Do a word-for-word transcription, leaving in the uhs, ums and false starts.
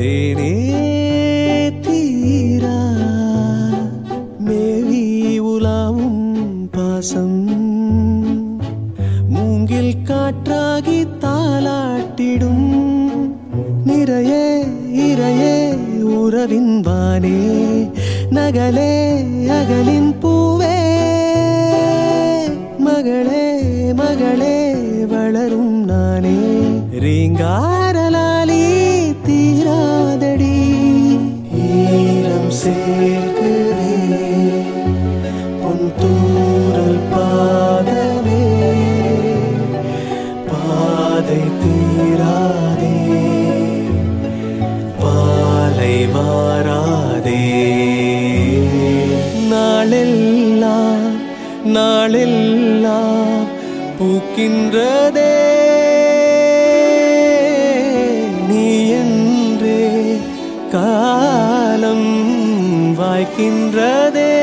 தேனே தீரா மேவி உலாவும் பாசம் மூங்கில் காற்றாகி தாலாட்டிடும் நிறையே இறையே உறவின் வானே நகலே அகலின் பூவே மகளே மகளே வளரும் நானே ரீங்காரலாலி தீராதடி ஈரம் சேர்க்குதே பொன் தூரல் பாதமே பாதை தீராதே பாலை வாராதே நாளெல்லாம் நாளெல்லாம் பூக்கின்றதே நீ என்றே காலம் வாய்க்கின்றதே